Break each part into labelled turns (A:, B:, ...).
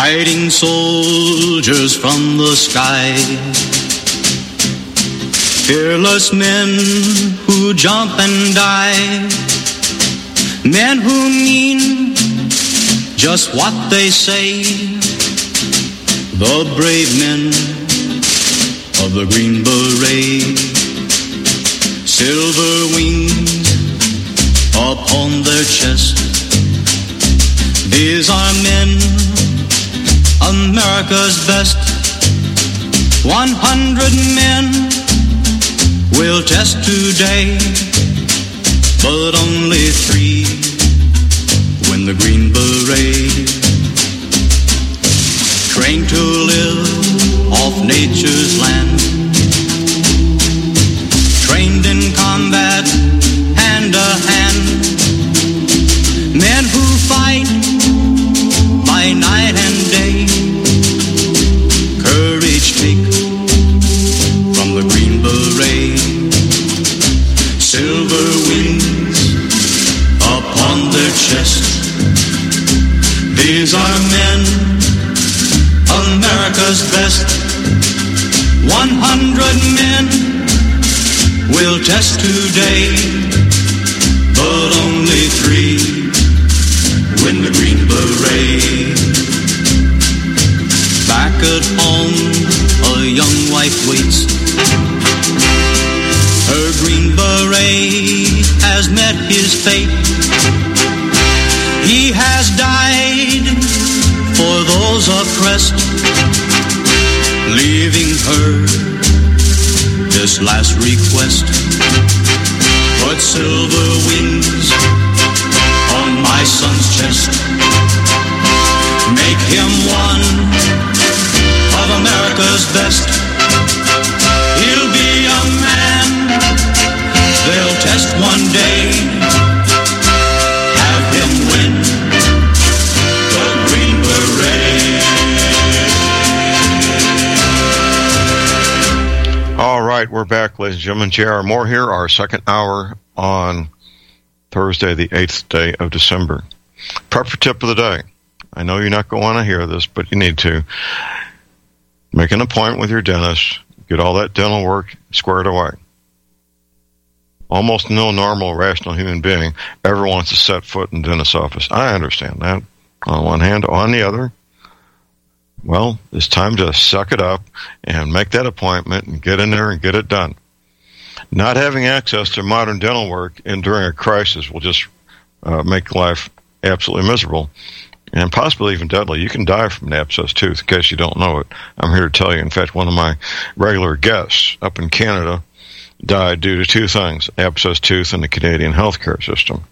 A: fighting soldiers from the sky. Fearless men who jump and die. Men who mean just what they say. The brave men of the Green Beret. Silver wings upon their chest. These are men, America's best. 100 men will test today, but only 3 win the Green Beret. Trained to live off nature's land, trained in combat hand to hand. Men who fight by night and day. Courage take from the Green Beret. Silver wings upon their chest. These are men, America's best. 100 men will test today, but only 3 win the Green Beret. Back at home, a young wife waits. Her Green Beret has met his fate. He has died for those oppressed, leaving her this last request. Put silver wings on my son's chest. Make him one of America's best. He'll be a man they'll test one day. Have him win the Green Beret.
B: All right, we're back, ladies and gentlemen. J.R. Moore here, our second hour on Thursday, the 8th day of December. Prep tip of the day. I know you're not going to want to hear this, but you need to. Make an appointment with your dentist. Get all that dental work squared away. Almost no normal, rational human being ever wants to set foot in the dentist's office. I understand that. On one hand. On the other, well, it's time to suck it up and make that appointment and get in there and get it done. Not having access to modern dental work during a crisis will just make life absolutely miserable and possibly even deadly. You can die from an abscessed tooth, in case you don't know it. I'm here to tell you. In fact, one of my regular guests up in Canada died due to 2 things, abscessed tooth and the Canadian healthcare system.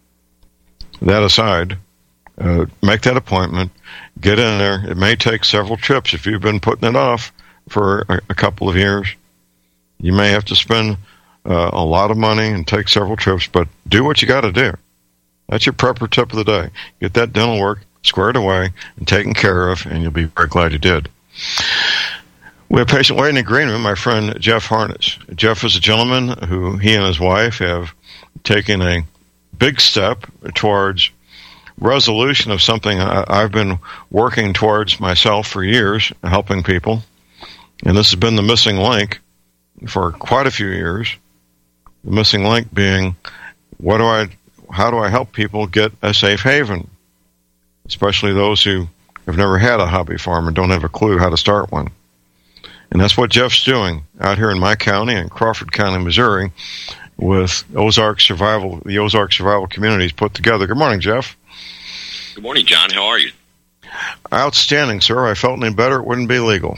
B: That aside, make that appointment, get in there. It may take several trips. If you've been putting it off for a couple of years, you may have to spend a lot of money and take several trips, but do what you got to do. That's your prepper tip of the day. Get that dental work squared away and taken care of, and you'll be very glad you did. We have a patient waiting in the green room, my friend Jeff Harness. Jeff is a gentleman who he and his wife have taken a big step towards resolution of something I've been working towards myself for years, helping people. And this has been the missing link for quite a few years. The missing link being, how do I help people get a safe haven? Especially those who have never had a hobby farm and don't have a clue how to start one. And that's what Jeff's doing out here in my county, in Crawford County, Missouri, with the Ozark Survival Communities put together. Good morning, Jeff.
C: Good morning, John. How are you?
B: Outstanding, sir. If I felt any better, it wouldn't be legal.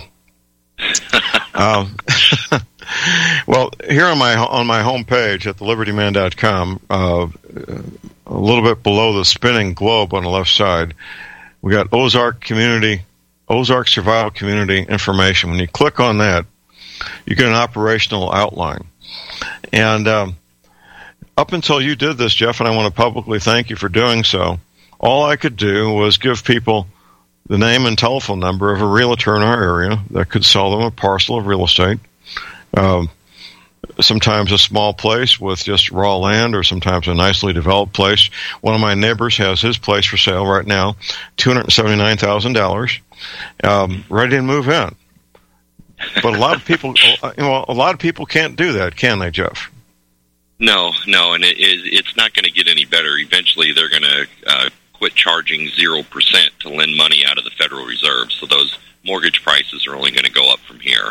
B: Well, here on my homepage at thelibertyman.com, a little bit below the spinning globe on the left side, we got Ozark Survival Community information. When you click on that, you get an operational outline. And up until you did this, Jeff, and I want to publicly thank you for doing so, all I could do was give people the name and telephone number of a realtor in our area that could sell them a parcel of real estate. sometimes a small place with just raw land, or sometimes a nicely developed place. One of my neighbors has his place for sale right now, $279,000, ready to move in. But a lot of people, can't do that, can they, Jeff?
C: No, and it's not going to get any better. Eventually, they're going to quit charging 0% to lend money out of the Federal Reserve. So those mortgage prices are only going to go up from here.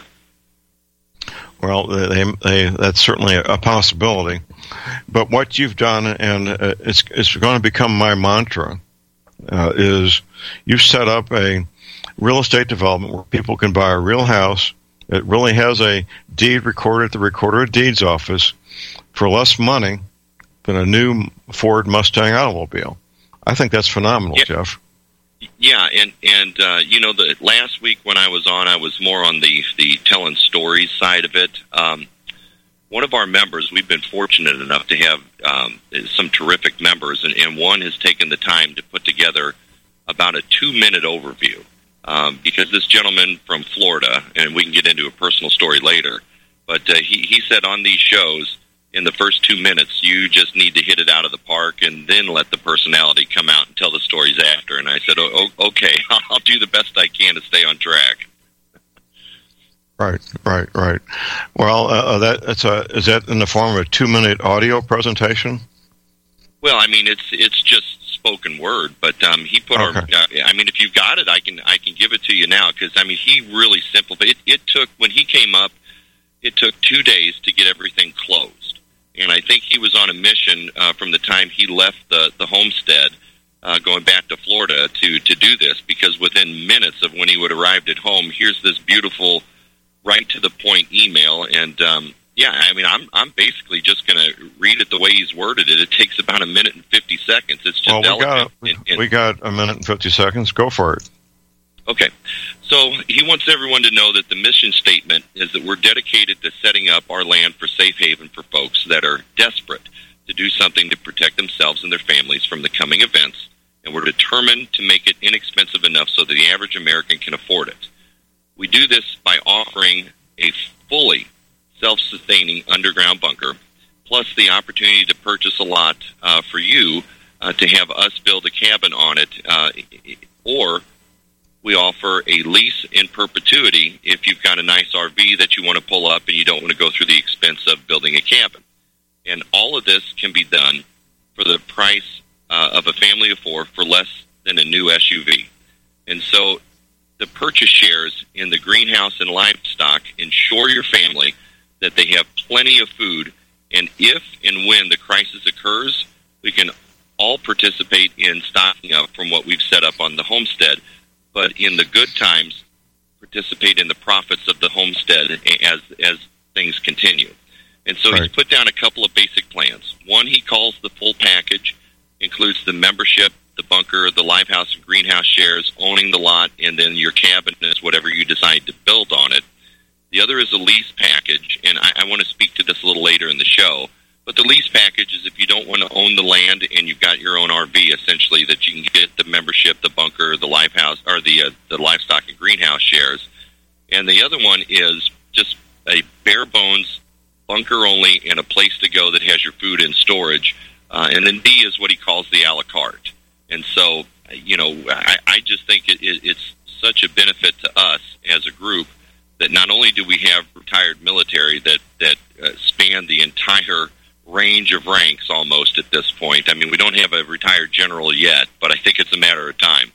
B: Well, that's certainly a possibility. But what you've done, and it's going to become my mantra, is you've set up a real estate development where people can buy a real house. It really has a deed recorded at the Recorder of Deeds office for less money than a new Ford Mustang automobile. I think that's phenomenal,
C: yeah.
B: Jeff.
C: Yeah, and the last week when I was on, I was more on the telling stories side of it. One of our members, we've been fortunate enough to have some terrific members, and one has taken the time to put together about a 2-minute overview. Because this gentleman from Florida, and we can get into a personal story later, but he said on these shows, in the first 2 minutes, you just need to hit it out of the park and then let the personality come out and tell the stories after. And I said, okay, I'll do the best I can to stay on track.
B: Right. Well, is that in the form of a 2-minute audio presentation?
C: Well, I mean, it's just spoken word, but he put if you've got it, I can give it to you now, because he really simplified it. It took, when he came up, it took 2 days to get everything closed. And I think he was on a mission from the time he left the homestead, going back to Florida to do this, because within minutes of when he would arrived at home, here's this beautiful, right to the point email. And I'm basically just going to read it the way he's worded it. It takes about 1 minute and 50 seconds. It's just
B: we got 1 minute and 50 seconds. Go for it.
C: Okay. So he wants everyone to know that the mission statement is that we're dedicated to setting up our land for safe haven for folks that are desperate to do something to protect themselves and their families from the coming events, and we're determined to make it inexpensive enough so that the average American can afford it. We do this by offering a fully self-sustaining underground bunker, plus the opportunity to purchase a lot for you to have us build a cabin on it, or we offer a lease in perpetuity if you've got a nice RV that you want to pull up and you don't want to go through the expense of building a cabin. And all of this can be done for the price of a family of 4 for less than a new SUV. And so the purchase shares in the greenhouse and livestock ensure your family that they have plenty of food, and if and when the crisis occurs, we can all participate in stocking up from what we've set up on the homestead. But in the good times, participate in the profits of the homestead as things continue. And so He's put down a couple of basic plans. One he calls the full package, includes the membership, the bunker, the live house and greenhouse shares, owning the lot, and then your cabin is whatever you decide to build on it. The other is a lease package, and I want to speak to this a little later in the show. But the lease package is if you don't want to own the land and you've got your own RV, essentially, that you can get the membership, the bunker, the live house, or the livestock and greenhouse shares. And the other one is just a bare bones bunker only and a place to go that has your food and storage. And then D is what he calls the a la carte. And so, I just think it's such a benefit to us as a group that not only do we have retired military that span the entire range of ranks almost at this point. I mean, we don't have a retired general yet, but I think it's a matter of time.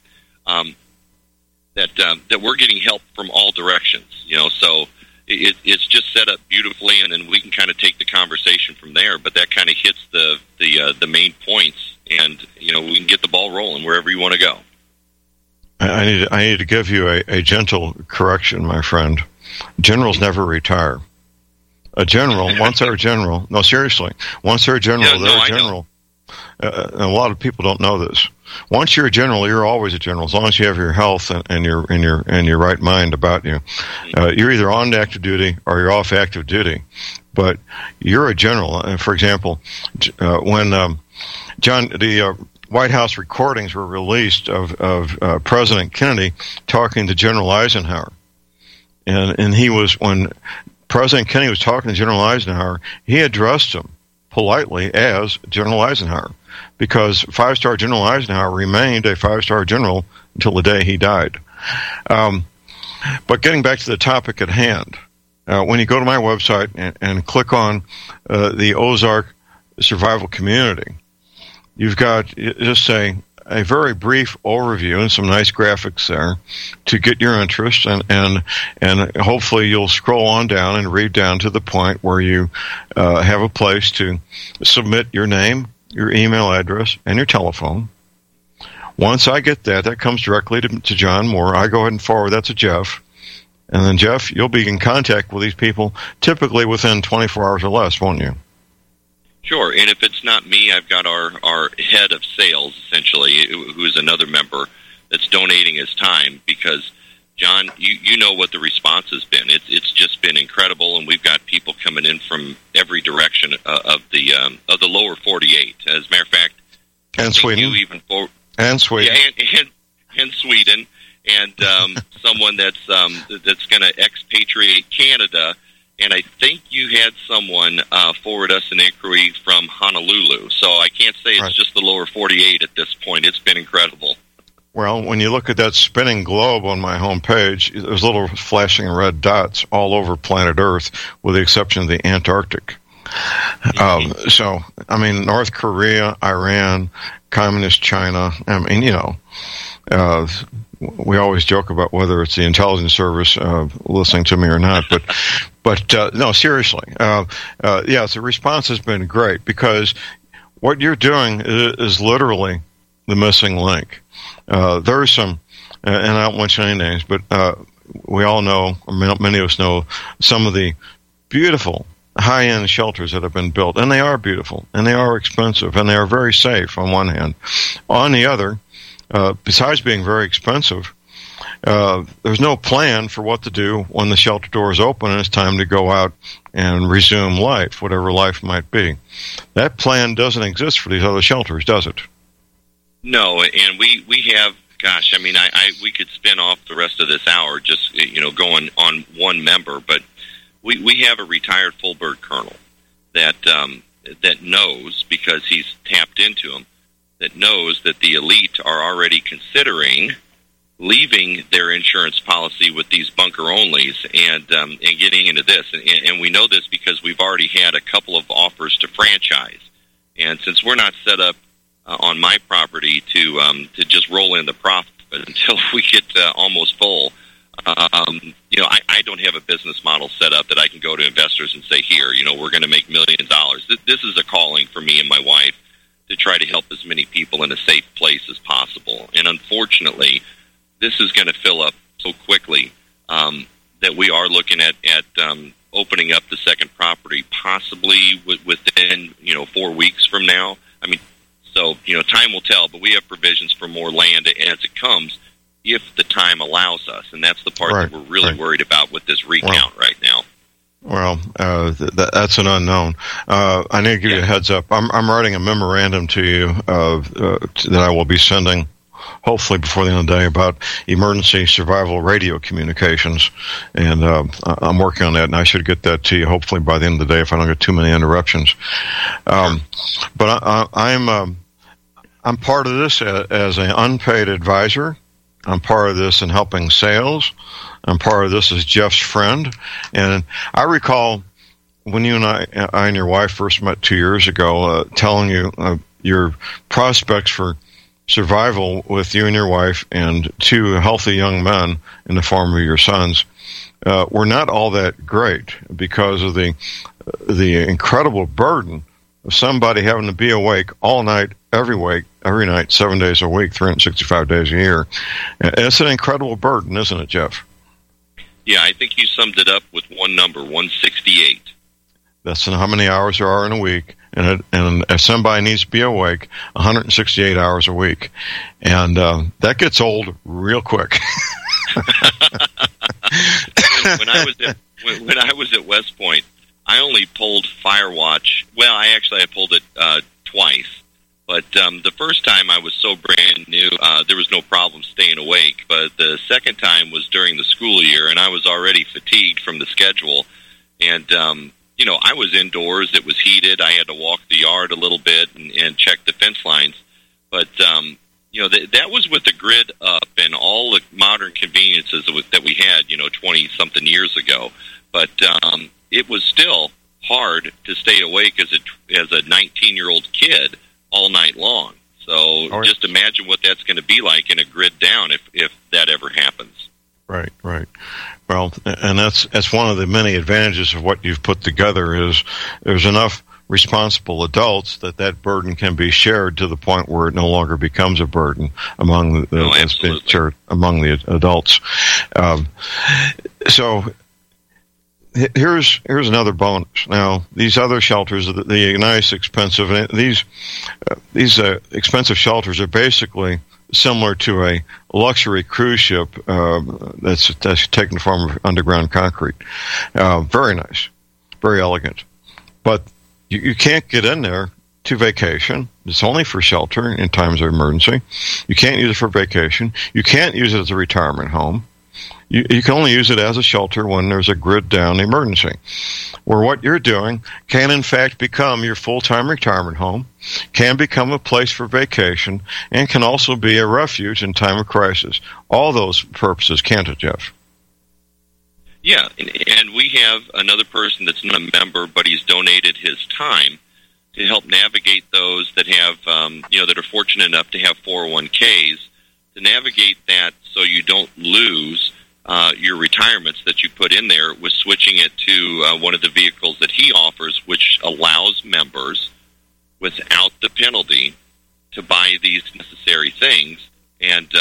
C: That we're getting help from all directions, so it's just set up beautifully, and then we can kind of take the conversation from there, but that kind of hits the main points, and, we can get the ball rolling wherever you want to go.
B: I need to give you a gentle correction, my friend. Generals never retire. A general, once they're a general, no, seriously, once they're a general, they're a general. And a lot of people don't know this. Once you're a general, you're always a general, as long as you have your health and your right mind about you. You're either on active duty or you're off active duty, but you're a general. For example, when the White House recordings were released of President Kennedy talking to General Eisenhower, and he was, when President Kennedy was talking to General Eisenhower, he addressed him politely as General Eisenhower, because 5-star General Eisenhower remained a 5-star general until the day he died. But getting back to the topic at hand, when you go to my website and click on the Ozark Survival Community, you've got just a very brief overview and some nice graphics there to get your interest, and hopefully you'll scroll on down and read down to the point where you have a place to submit your name, your email address, and your telephone. Once I get that comes directly to John Moore. I go ahead and forward that to Jeff. And then, Jeff, you'll be in contact with these people typically within 24 hours or less, won't you?
C: Sure, and if it's not me, I've got our head of sales, essentially, who is another member that's donating his time, because, John, you know what the response has been. It's just been incredible, and we've got people coming in from every direction of the lower 48. As a matter of fact,
B: and Sweden, and Sweden,
C: and Sweden, and someone that's going to expatriate Canada. And I think you had someone forward us an inquiry from Honolulu. So I can't say it's just the lower 48 at this point. It's been incredible.
B: Well, when you look at that spinning globe on my homepage, there's little flashing red dots all over planet Earth, with the exception of the Antarctic. So, I mean, North Korea, Iran, Communist China, I mean, you know, we always joke about whether it's the intelligence service listening to me or not, but no, seriously, yes, the response has been great, because what you're doing is literally the missing link. There's some, and I don't mention any names, but we all know, or many of us know, some of the beautiful high-end shelters that have been built, and they are beautiful, and they are expensive, and they are very safe on one hand. On the other, besides being very expensive, there's no plan for what to do when the shelter doors open and it's time to go out and resume life, whatever life might be. That plan doesn't exist for these other shelters, does it? No,
C: and we have, gosh, I mean, we could spin off the rest of this hour just, going on one member, but we have a retired full bird colonel that knows, because he's tapped into them, that knows that the elite are already considering leaving their insurance policy with these bunker-onlys and getting into this. And we know this because we've already had a couple of offers to franchise. And since we're not set up on my property to just roll in the profit until we get almost full, I don't have a business model set up that I can go to investors and say, here, we're going to make millions of dollars. This is a calling for me and my wife to try to help as many people in a safe place as possible. And unfortunately, this is going to fill up so quickly that we are looking at opening up the second property possibly within 4 weeks from now. I mean, so time will tell, but we have provisions for more land as it comes, if the time allows us, and that's the part that we're really worried about with this recount right now.
B: Well, that's an unknown. I need to give you a heads up. I'm writing a memorandum to you that I will be sending, hopefully before the end of the day, about emergency survival radio communications, and I'm working on that, and I should get that to you hopefully by the end of the day if I don't get too many interruptions. But I'm part of this as an unpaid advisor. I'm part of this in helping sales. I'm part of this as Jeff's friend. And I recall when you and I and your wife first met 2 years ago, telling you your prospects for survival with you and your wife and two healthy young men in the form of your sons were not all that great, because of the incredible burden of somebody having to be awake all night, every night, 7 days a week, 365 days a year. It's an incredible burden, isn't it, Jeff?
C: Yeah, I think you summed it up with one number, 168.
B: That's how many hours there are in a week. And if somebody needs to be awake, 168 hours a week. And that gets old real quick.
C: When I was at West Point, I only pulled Firewatch. Well, I pulled it twice. But the first time I was so brand new, there was no problem staying awake. But the second time was during the school year, and I was already fatigued from the schedule. And, I was indoors. It was heated. I had to walk the yard a little bit and check the fence lines. But, that was with the grid up and all the modern conveniences that we had, 20-something years ago. But it was still hard to stay awake as a 19-year-old kid all night long. So just imagine what that's going to be like in a grid down if that ever happens.
B: Right. Well, and that's one of the many advantages of what you've put together is there's enough responsible adults that burden can be shared to the point where it no longer becomes a burden among among the adults. So here's another bonus. Now, these other shelters, the nice, expensive, these expensive shelters are basically similar to a luxury cruise ship that's taken the form of underground concrete. Very nice, very elegant, but you can't get in there to vacation. It's only for shelter in times of emergency. You can't use it for vacation. You can't use it as a retirement home. You can only use it as a shelter when there's a grid-down emergency, where what you're doing can, in fact, become your full-time retirement home, can become a place for vacation, and can also be a refuge in time of crisis. All those purposes, can't it, Jeff?
C: Yeah, and we have another person that's not a member, but he's donated his time to help navigate those that have, that are fortunate enough to have 401ks, to navigate that so you don't lose your retirements that you put in there with switching it to one of the vehicles that he offers, which allows members without the penalty to buy these necessary things. And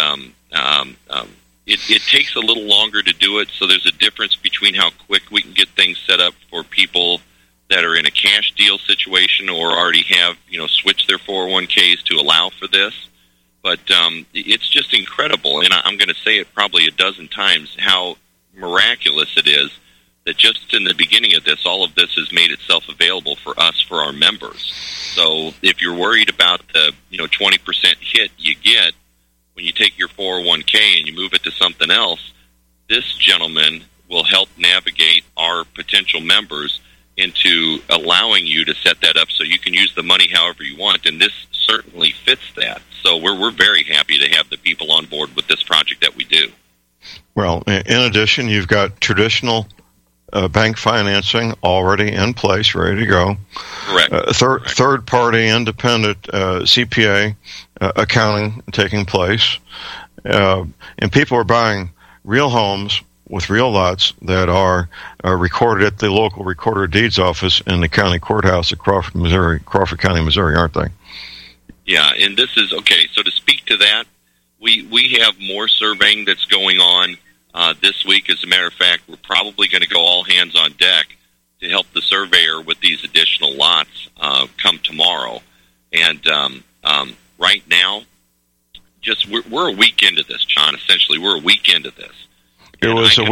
C: it takes a little longer to do it, so there's a difference between how quick we can get things set up for people that are in a cash deal situation or already have, switched their 401ks to allow for this. But it's just incredible, and I'm going to say it probably a dozen times, how miraculous it is that just in the beginning of this, all of this has made itself available for us, for our members. So if you're worried about the 20% hit you get when you take your 401k and you move it to something else, this gentleman will help navigate our potential members into allowing you to set that up so you can use the money however you want, and this certainly fits that. So we're very happy to have the people on board with this project that we do. Well,
B: in addition, you've got traditional bank financing already in place, ready to go.
C: Correct.
B: Third-party independent CPA accounting taking place. And people are buying real homes with real lots that are recorded at the local recorder of deeds office in the county courthouse of Crawford County, Missouri, aren't they?
C: Yeah, and this is, okay, so to speak to that, we have more surveying that's going on this week. As a matter of fact, we're probably going to go all hands on deck to help the surveyor with these additional lots come tomorrow. And right now, we're a week into this, John, essentially. We're a week into this.
B: It was a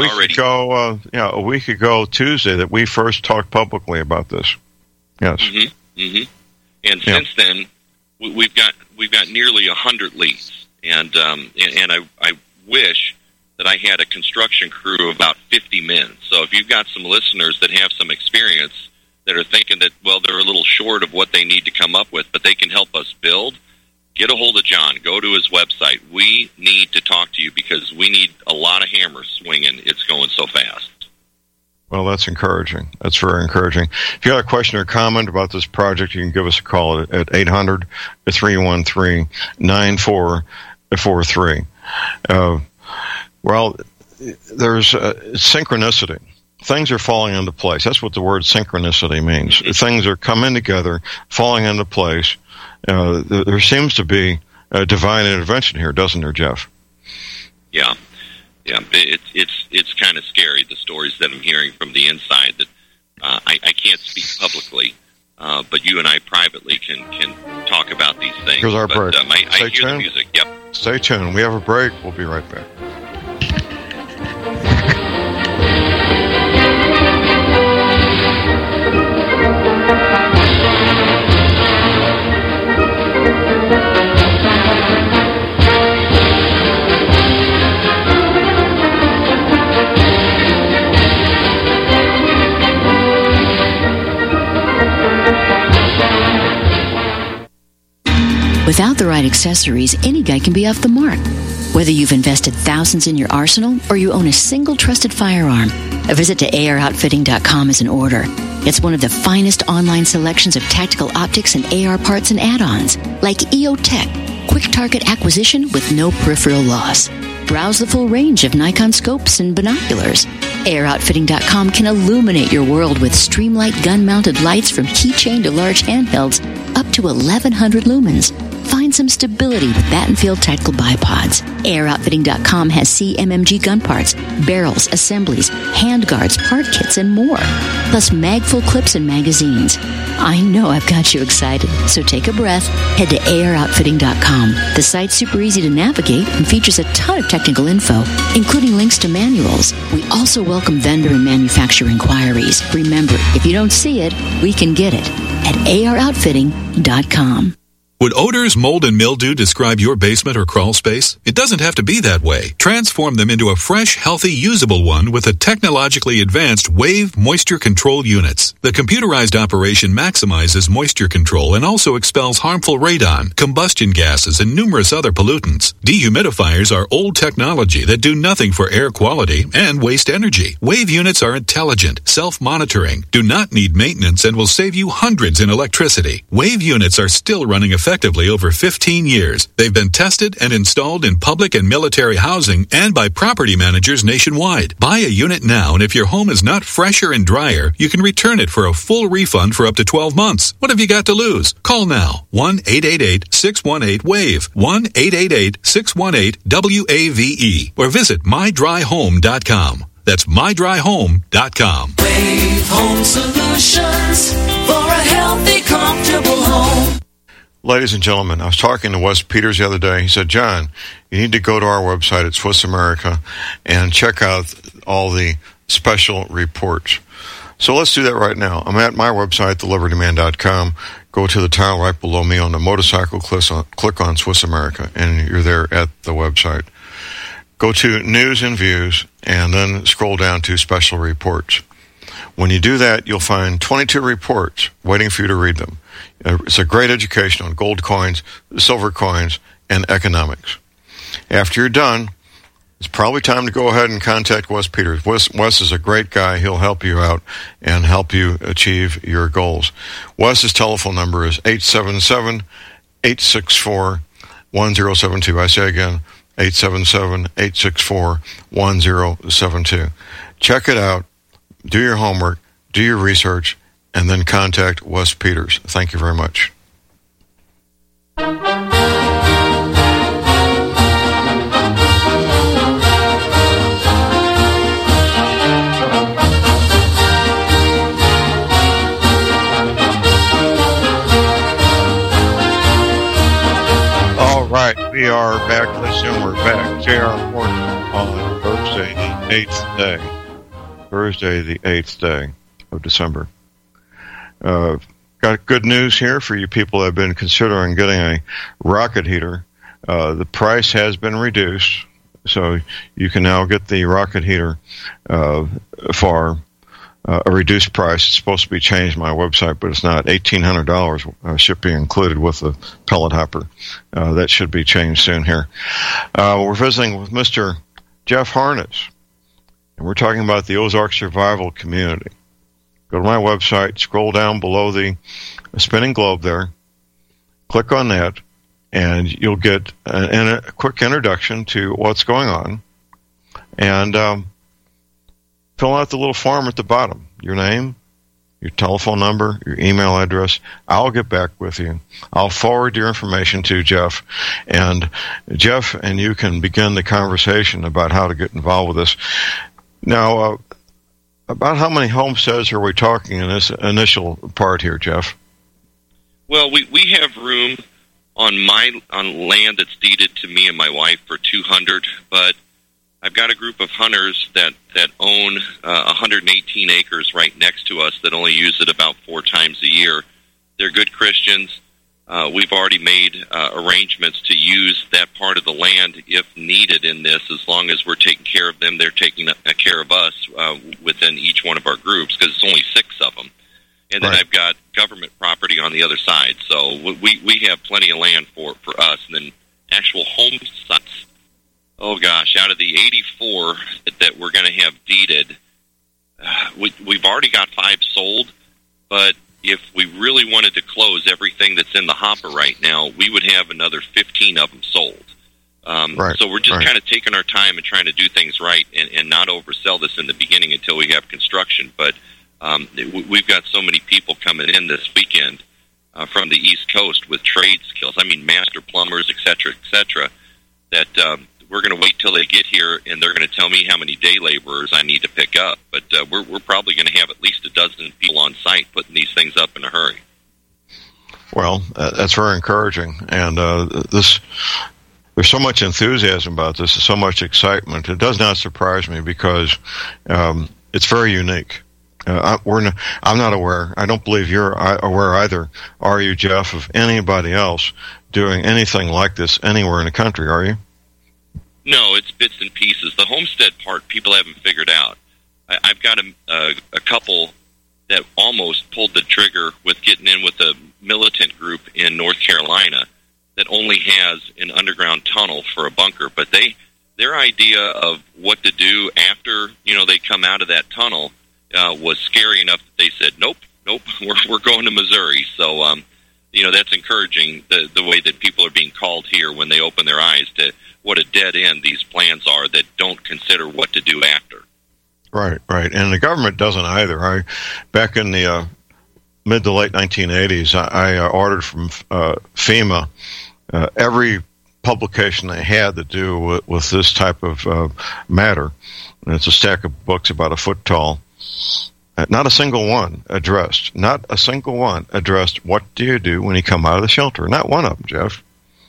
B: week ago Tuesday that we first talked publicly about this. Yes.
C: Mm-hmm. Mm-hmm. And since then, we've got nearly 100 leads, and I wish that I had a construction crew of about 50 men. So if you've got some listeners that have some experience that are thinking that, well, they're a little short of what they need to come up with, but they can help us build, get a hold of John. Go to his website. We need to talk to you because we need a lot of hammers swinging. It's going so fast.
B: Well, that's encouraging. That's very encouraging. If you got a question or comment about this project, you can give us a call at 800-313-9443. Well, there's synchronicity. Things are falling into place. That's what the word synchronicity means. Mm-hmm. Things are coming together, falling into place. There seems to be a divine intervention here, doesn't there, Jeff?
C: Yeah. It's kind of scary, the stories that I'm hearing from the inside. That I can't speak publicly, but you and I privately can talk about these things.
B: Here's our break.
C: I hear the music. Yep.
B: Stay tuned. We have a break. We'll be right back.
D: Without the right accessories, any guy can be off the mark. Whether you've invested thousands in your arsenal or you own a single trusted firearm, a visit to AROutfitting.com is in order. It's one of the finest online selections of tactical optics and AR parts and add-ons, like EOTech, quick target acquisition with no peripheral loss. Browse the full range of Nikon scopes and binoculars. AROutfitting.com can illuminate your world with Streamlight gun-mounted lights from keychain to large handhelds, up to 1,100 lumens. Find some stability with Battenfield Tactical Bipods. AROutfitting.com has CMMG gun parts, barrels, assemblies, handguards, part kits, and more. Plus mag-full clips and magazines. I know I've got you excited, so take a breath. Head to AROutfitting.com. The site's super easy to navigate and features a ton of technical info, including links to manuals. We also welcome vendor and manufacturer inquiries. Remember, if you don't see it, we can get it at AROutfitting.com.
E: Would odors, mold, and mildew describe your basement or crawl space? It doesn't have to be that way. Transform them into a fresh, healthy, usable one with the technologically advanced Wave Moisture Control Units. The computerized operation maximizes moisture control and also expels harmful radon, combustion gases, and numerous other pollutants. Dehumidifiers are old technology that do nothing for air quality and waste energy. Wave units are intelligent, self-monitoring, do not need maintenance, and will save you hundreds in electricity. Wave units are still running effectively over 15 years. They've been tested and installed in public and military housing and by property managers nationwide. Buy a unit now, and if your home is not fresher and drier, you can return it for a full refund for up to 12 months. What have you got to lose? Call now. 1-888-618-WAVE. 1-888-618-WAVE. Or visit mydryhome.com. That's mydryhome.com.
F: Wave Home Solutions for a healthy, comfortable home.
B: Ladies and gentlemen, I was talking to Wes Peters the other day. He said, John, you need to go to our website at Swiss America and check out all the special reports. So let's do that right now. I'm at my website, thelibertyman.com. Go to the tile right below me on the motorcycle, click on Swiss America, and you're there at the website. Go to News and Views, and then scroll down to Special Reports. When you do that, you'll find 22 reports waiting for you to read them. It's a great education on gold coins, silver coins, and economics. After you're done, it's probably time to go ahead and contact Wes Peters. Wes is a great guy. He'll help you out and help you achieve your goals. Wes's telephone number is 877-864-1072. I say again, 877-864-1072. Check it out. Do your homework. Do your research. And then contact Wes Peters. Thank you very much. All right, we are back. Listen, we're back. J.R. Horton on Thursday, the 8th day. Thursday, the 8th day of December. Got good news here for you people that have been considering getting a rocket heater. The price has been reduced, so you can now get the rocket heater for a reduced price. It's supposed to be changed on my website, but it's not. $1,800 shipping included with the pellet hopper. That should be changed soon here. We're visiting with Mr. Jeff Harness, and we're talking about the Ozark Survival Community. Go to my website, scroll down below the spinning globe there, click on that, and you'll get a quick introduction to what's going on. And fill out the little form at the bottom, your name, your telephone number, your email address. I'll get back with you. I'll forward your information to Jeff, and Jeff and you can begin the conversation about how to get involved with this. Now, about how many homesteads are we talking in this initial part here, Jeff?
C: Well, we have room on land that's deeded to me and my wife for 200, but I've got a group of hunters that own 118 acres right next to us that only use it about 4 times a year. They're good Christians. We've already made arrangements to use that part of the land if needed in this. As long as we're taking care of them, they're taking care of us within each one of our groups, because it's only 6 of them. and then I've got government property on the other side. So we have plenty of land for us, and then actual home sites. Oh gosh, out of the 84 that we're going to have deeded, we've already got 5 sold, but if we really wanted to close everything that's in the hopper right now, we would have another 15 of them sold. So we're just kind of taking our time and trying to do things right and not oversell this in the beginning until we have construction. But we've got so many people coming in this weekend from the East Coast with trade skills. I mean, master plumbers, et cetera, that we're going to wait till they get here, and they're going to tell me how many day laborers I need to pick up. But we're probably going to have at least a dozen people on site putting these things up in a hurry.
B: Well, that's very encouraging. And there's so much enthusiasm about this, so much excitement. It does not surprise me because it's very unique. I'm not aware. I don't believe you're aware either. Are you, Jeff, of anybody else doing anything like this anywhere in the country? Are you?
C: No, it's bits and pieces. The homestead part, people haven't figured out. I've got a couple that almost pulled the trigger with getting in with a militant group in North Carolina that only has an underground tunnel for a bunker. But their idea of what to do after they come out of that tunnel was scary enough that they said, nope, we're going to Missouri. So that's encouraging the way that people are being called here when they open their eyes to what a dead end these plans are that don't consider what to do after.
B: Right. And the government doesn't either. Back in the mid to late 1980s, I ordered from FEMA every publication they had to do with this type of matter. And it's a stack of books about a foot tall. Not a single one addressed what do you do when you come out of the shelter. Not one of them, Jeff.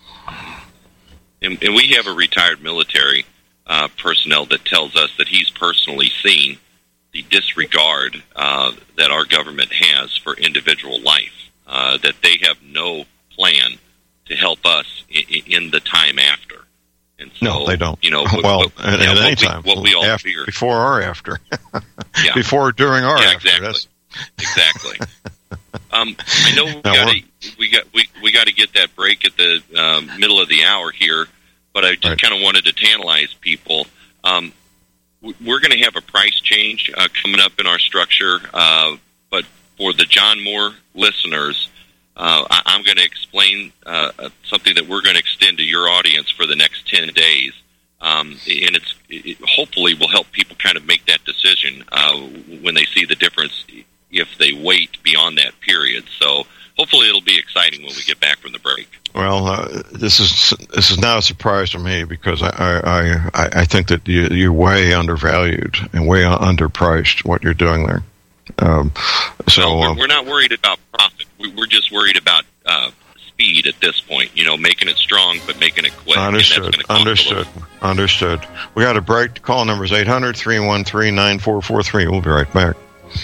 C: And we have a retired military personnel that tells us that he's personally seen the disregard that our government has for individual life, that they have no plan to help us in the time after. And so,
B: no, they don't.
C: At
B: any time.
C: What we all fear.
B: Before or after.
C: Yeah.
B: Before, during, or after.
C: Exactly. I know we got to get that break at the middle of the hour here, but I just kind of wanted to tantalize people. We're going to have a price change coming up in our structure, but for the John Moore listeners, I'm going to explain something that we're going to extend to your audience for the next 10 days, and it hopefully will help people kind of make that decision when they see the difference if they wait beyond that period. So hopefully it'll be exciting when we get back from the break.
B: Well, this is not a surprise to me because I think that you're way undervalued and way underpriced what you're doing there.
C: We're not worried about profit. We're just worried about speed at this point. Making it strong, but making it quick.
B: Understood. We got a break. Call number is 800-313-9443. We'll be right back.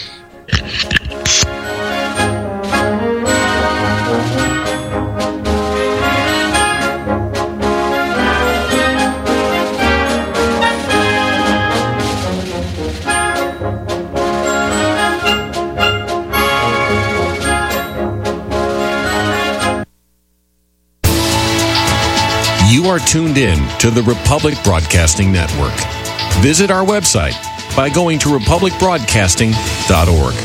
G: You are tuned in to the Republic Broadcasting Network. Visit our website by going to republicbroadcasting.org.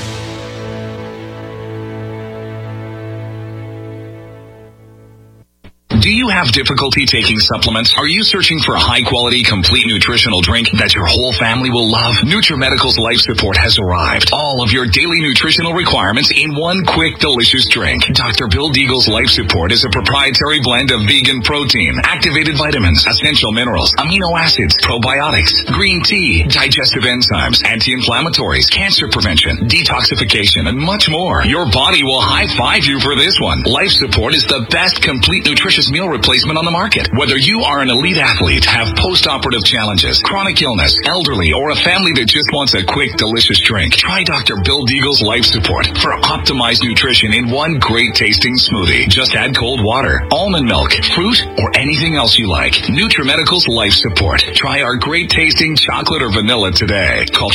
H: Do you have difficulty taking supplements? Are you searching for a high-quality, complete nutritional drink that your whole family will love? NutriMedical's Life Support has arrived. All of your daily nutritional requirements in one quick, delicious drink. Dr. Bill Deagle's Life Support is a proprietary blend of vegan protein, activated vitamins, essential minerals, amino acids, probiotics, green tea, digestive enzymes, anti-inflammatories, cancer prevention, detoxification, and much more. Your body will high-five you for this one. Life Support is the best complete nutritious meal meal replacement on the market. Whether you are an elite athlete, have post-operative challenges, chronic illness, elderly, or a family that just wants a quick, delicious drink, try Dr. Bill Deagle's Life Support for optimized nutrition in one great tasting smoothie. Just add cold water, almond milk, fruit, or anything else you like. NutriMedical's Life Support. Try our great tasting chocolate or vanilla today. Call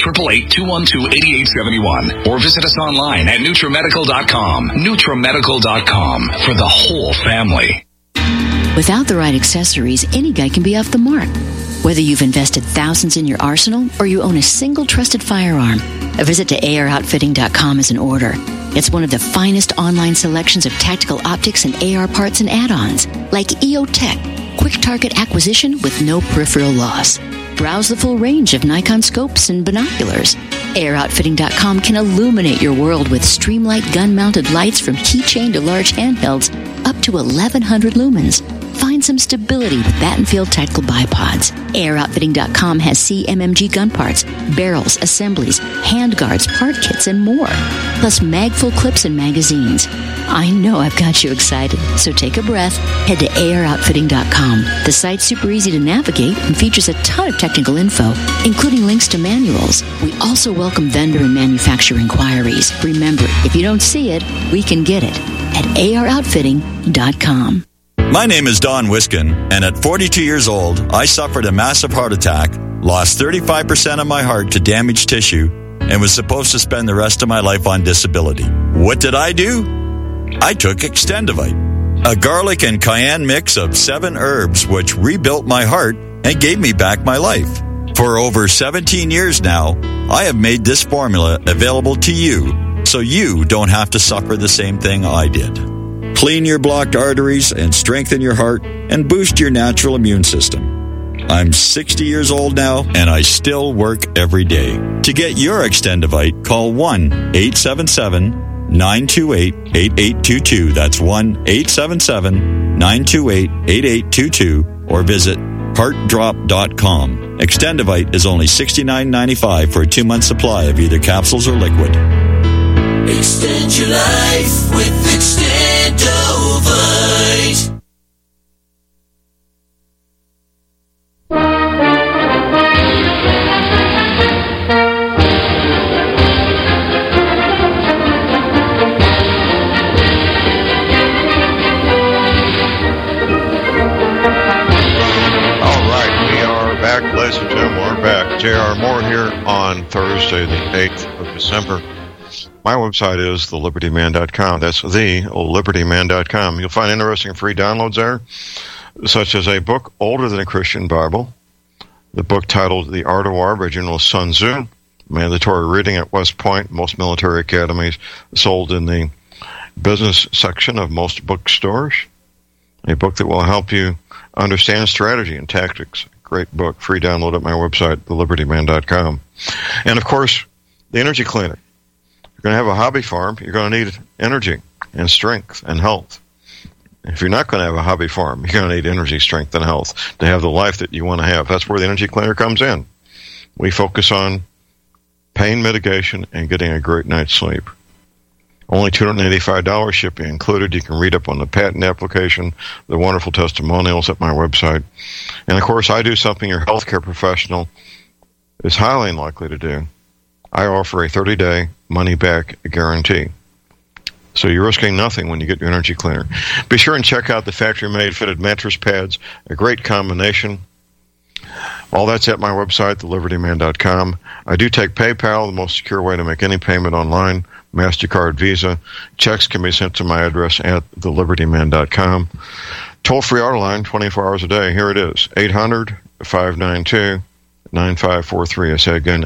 H: 888-212-8871 or visit us online at NutriMedical.com. NutriMedical.com for the whole family.
D: Without the right accessories, any guy can be off the mark. Whether you've invested thousands in your arsenal or you own a single trusted firearm, a visit to AROutfitting.com is in order. It's one of the finest online selections of tactical optics and AR parts and add-ons, like EOTech, quick target acquisition with no peripheral loss. Browse the full range of Nikon scopes and binoculars. AROutfitting.com can illuminate your world with Streamlight gun-mounted lights from keychain to large handhelds up to 1,100 lumens. Find some stability with Battenfield tactical bipods. AROutfitting.com has CMMG gun parts, barrels, assemblies, handguards, part kits, and more. Plus mag-full clips and magazines. I know I've got you excited, so take a breath. Head to AROutfitting.com. The site's super easy to navigate and features a ton of technical info, including links to manuals. We also welcome vendor and manufacturer inquiries. Remember, if you don't see it, we can get it at AROutfitting.com.
I: My name is Don Wiskin, and at 42 years old, I suffered a massive heart attack, lost 35% of my heart to damaged tissue, and was supposed to spend the rest of my life on disability. What did I do? I took Extendivite, a garlic and cayenne mix of 7 herbs which rebuilt my heart and gave me back my life. For over 17 years now, I have made this formula available to you so you don't have to suffer the same thing I did. Clean your blocked arteries and strengthen your heart and boost your natural immune system. I'm 60 years old now and I still work every day. To get your Extendivite, call 1-877-928-8822. That's 1-877-928-8822 or visit heartdrop.com. Extendivite is only $69.95 for a 2-month supply of either capsules or liquid.
F: Extend your life with Extendovite.
B: Ladies and gentlemen, we're back. J.R. Moore here on Thursday, the 8th of December. My website is thelibertyman.com. That's thelibertyman.com. You'll find interesting free downloads there, such as a book older than a Christian Bible, the book titled The Art of War by General Sun Tzu, mandatory reading at West Point, most military academies, sold in the business section of most bookstores, a book that will help you understand strategy and tactics. Great book, free download at my website, thelibertyman.com. And, of course, the Energy Cleaner. You're going to have a hobby farm, you're going to need energy and strength and health. If you're not going to have a hobby farm, you're going to need energy, strength, and health to have the life that you want to have. That's where the Energy Cleaner comes in. We focus on pain mitigation and getting a great night's sleep. Only $285 shipping included. You can read up on the patent application, the wonderful testimonials at my website. And, of course, I do something your healthcare professional is highly unlikely to do. I offer a 30-day money-back guarantee. So you're risking nothing when you get your Energy Cleaner. Be sure and check out the factory-made fitted mattress pads, a great combination. All that's at my website, thelibertyman.com. I do take PayPal, the most secure way to make any payment online, MasterCard, Visa. Checks can be sent to my address at thelibertyman.com. Toll-free auto line, 24 hours a day. Here it is, 800-592-9543. I say again,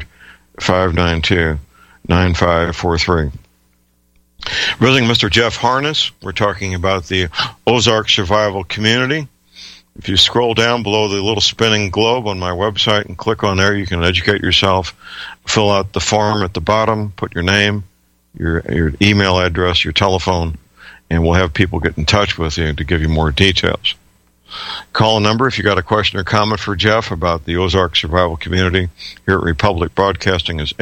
B: 800-592-9543. Visiting Mr. Jeff Harness, we're talking about the Ozark Survival Community. If you scroll down below the little spinning globe on my website and click on there, you can educate yourself, fill out the form at the bottom, put your name, your email address, your telephone, and we'll have people get in touch with you to give you more details. Call a number if you got a question or comment for Jeff about the Ozark Survival Community here at Republic Broadcasting is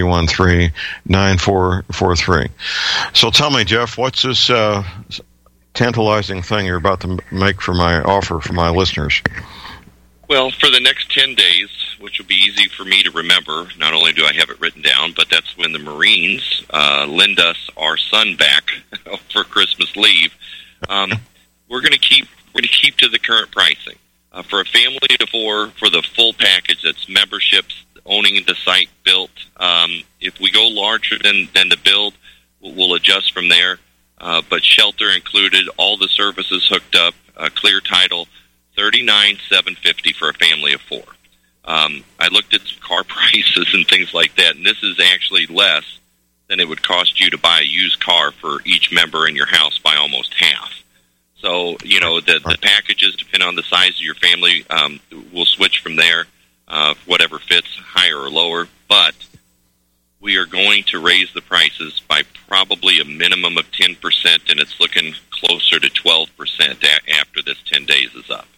B: 800-313-9443. So tell me, Jeff, what's this tantalizing thing you're about to make for my offer for my listeners?
C: Well, for the next 10 days, which will be easy for me to remember, not only do I have it written down, but that's when the Marines lend us our son back for Christmas leave. We're going to keep to the current pricing. For a family of 4, for the full package, that's memberships, owning the site built. If we go larger than the build, we'll adjust from there. But shelter included, all the services hooked up, clear title, $39,750 for a family of 4. I looked at car prices and things like that, and this is actually less than it would cost you to buy a used car for each member in your house by almost half. So, the packages depend on the size of your family. We'll switch from there, whatever fits, higher or lower. But we are going to raise the prices by probably a minimum of 10%, and it's looking closer to 12% after this 10 days is up.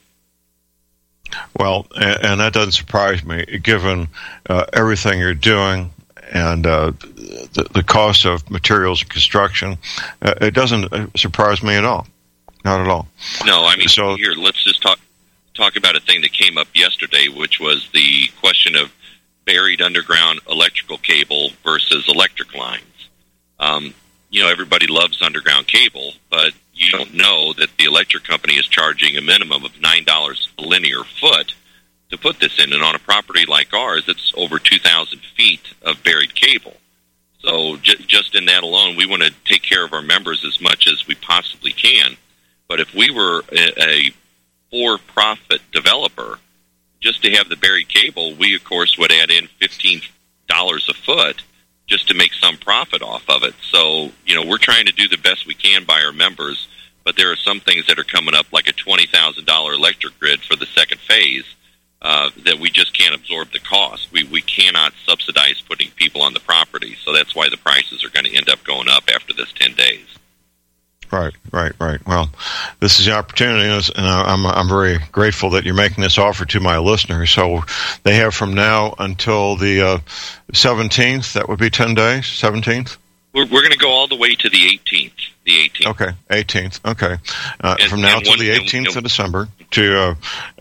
B: Well, and that doesn't surprise me, given everything you're doing and the cost of materials and construction. It doesn't surprise me at all. Not at all.
C: No, I mean, here, let's just talk about a thing that came up yesterday, which was the question of buried underground electrical cable versus electric lines. Everybody loves underground cable, but you don't know that the electric company is charging a minimum of $9 a linear foot to put this in. And on a property like ours, it's over 2,000 feet of buried cable. So just in that alone, we want to take care of our members as much as we possibly can. But if we were a for-profit developer, just to have the buried cable, we, of course, would add in $15 a foot just to make some profit off of it. So, we're trying to do the best we can by our members, but there are some things that are coming up, like a $20,000 electric grid for the second phase, that we just can't absorb the cost. We cannot subsidize putting people on the property, so that's why the prices are going to end up going up after this 10 days.
B: Right. Well, this is the opportunity, and I'm very grateful that you're making this offer to my listeners. So they have from now until the 17th. That would be 10 days. 17th.
C: We're going to go all the way to the 18th. The 18th.
B: Okay, 18th. Okay, from now until the 18th of December to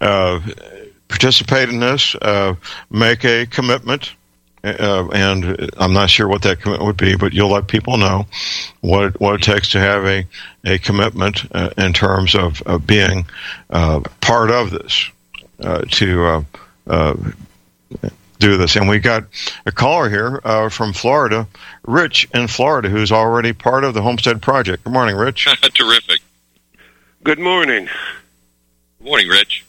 B: participate in this, make a commitment. And I'm not sure what that commitment would be, but you'll let people know what it takes to have a commitment in terms of being part of this to do this. And we got a caller here from Florida, Rich in Florida, who's already part of the Homestead Project. Good morning, Rich.
C: Terrific.
J: Good morning.
C: Good morning, Rich.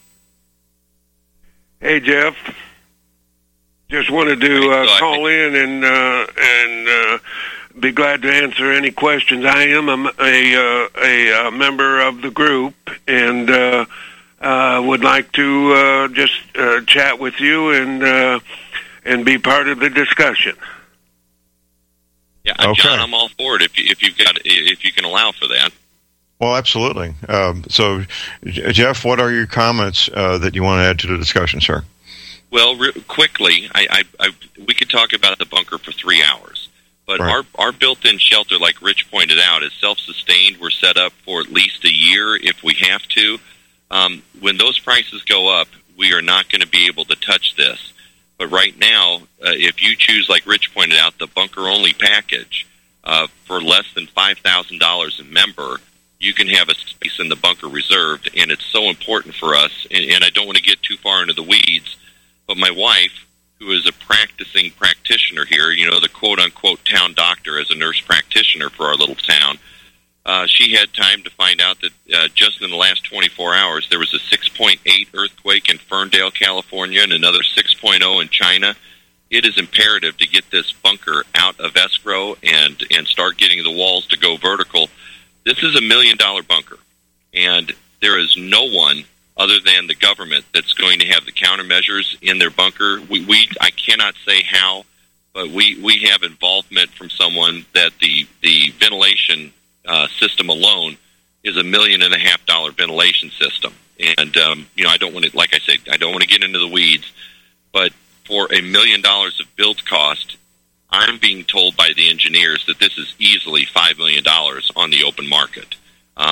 J: Hey, Jeff. Just wanted to call in and be glad to answer any questions. I am a member of the group and would like to just chat with you and be part of the discussion.
C: Yeah, okay. John, I'm all for it if you can allow for that.
B: Well, absolutely. So, Jeff, what are your comments that you want to add to the discussion, sir?
C: Well, quickly, we could talk about the bunker for 3 hours. But right. Our built-in shelter, like Rich pointed out, is self-sustained. We're set up for at least a year if we have to. When those prices go up, we are not going to be able to touch this. But right now, if you choose, like Rich pointed out, the bunker-only package for less than $5,000 a member, you can have a space in the bunker reserved. And it's so important for us, and I don't want to get too far into the weeds, but my wife, who is a practicing practitioner here, the quote-unquote town doctor as a nurse practitioner for our little town, she had time to find out that just in the last 24 hours, there was a 6.8 earthquake in Ferndale, California, and another 6.0 in China. It is imperative to get this bunker out of escrow and start getting the walls to go vertical. This is $1 million bunker, and there is no one other than the government that's going to have the countermeasures in their bunker. I cannot say how, but we have involvement from someone that the ventilation system alone is $1.5 million ventilation system. And, I don't want to, like I said, I don't want to get into the weeds, but for $1 million of build cost, I'm being told by the engineers that this is easily $5 million on the open market.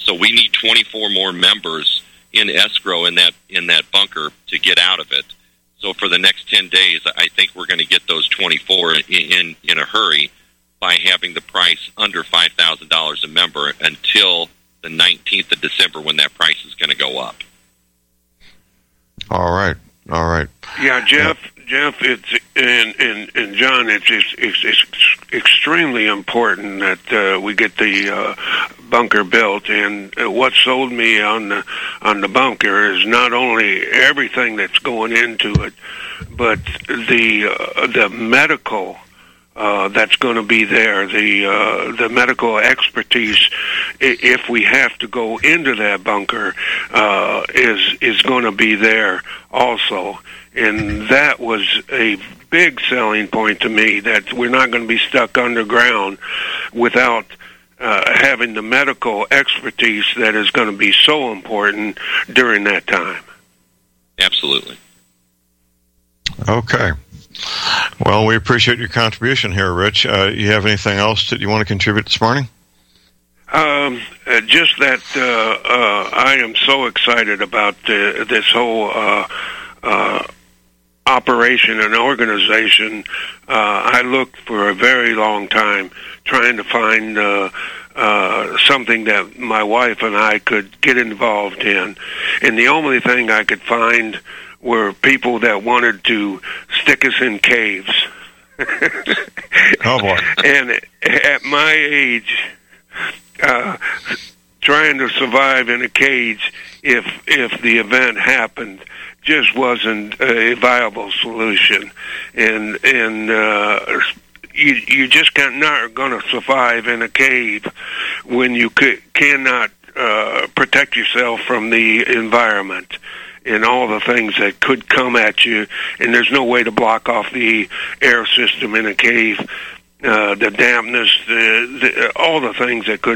C: So we need 24 more members in escrow in that bunker to get out of it. So for the next 10 days, I think we're going to get those 24 in a hurry by having the price under $5,000 a member until the 19th of December, when that price is going to go up.
B: All right.
J: Yeah, Jeff, it's and John, it's extremely important that we get the bunker built. And what sold me on the bunker is not only everything that's going into it, but the medical that's going to be there, the medical expertise, if we have to go into that bunker, is going to be there also. And that was a big selling point to me, that we're not going to be stuck underground without having the medical expertise that is going to be so important during that time.
C: Absolutely.
B: Okay. Well, we appreciate your contribution here, Rich. You have anything else that you want to contribute this morning?
J: Just that I am so excited about this whole operation and organization. I looked for a very long time trying to find something that my wife and I could get involved in. And the only thing I could find were people that wanted to stick us in caves.
B: Oh, boy.
J: And at my age, trying to survive in a cage if the event happened just wasn't a viable solution. And you just not going to survive in a cave when you cannot protect yourself from the environment and all the things that could come at you, and there's no way to block off the air system in a cave, the dampness, all the things that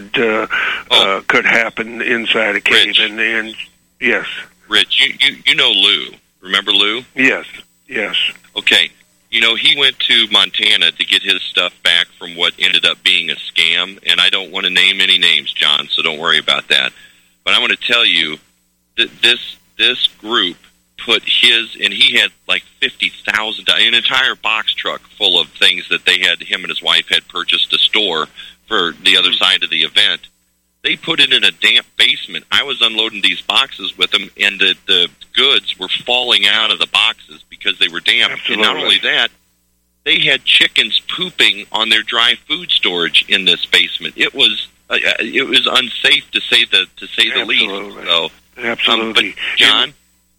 J: could happen inside a cave.
C: Rich.
J: And yes,
C: Rich, you know Lou. Remember Lou?
J: Yes.
C: Okay. He went to Montana to get his stuff back from what ended up being a scam, and I don't want to name any names, John, so don't worry about that. But I want to tell you that this group put and he had like $50,000, an entire box truck full of things that him and his wife had purchased a store for the other side of the event. They put it in a damp basement. I was unloading these boxes with them, and the goods were falling out of the boxes because they were damp.
J: Absolutely.
C: And not only that, they had chickens pooping on their dry food storage in this basement. It was unsafe to say the least. So,
J: absolutely.
C: But John,